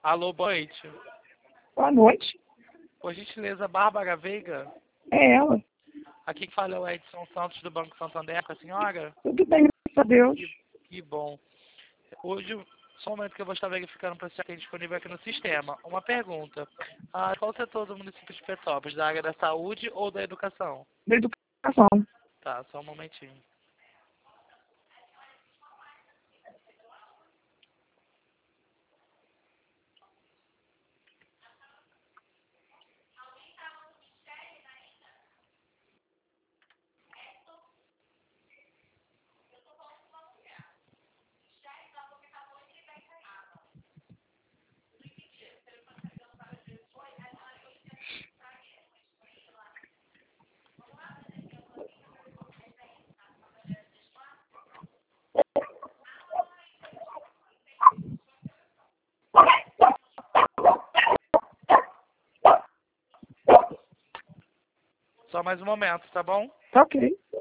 Alô, boa noite. Boa noite. Por gentileza, Bárbara Veiga. É ela. Aqui que fala é o Edson Santos do Banco Santander com a senhora. Tudo bem, graças a Deus. Que bom. Hoje, só um momento que eu vou estar verificando para se tem disponível aqui no sistema. Uma pergunta. Qual o setor do município de Petrópolis? Da área da saúde ou da educação? Da educação. Tá, só um momentinho. Só mais um momento, tá bom? Tá ok.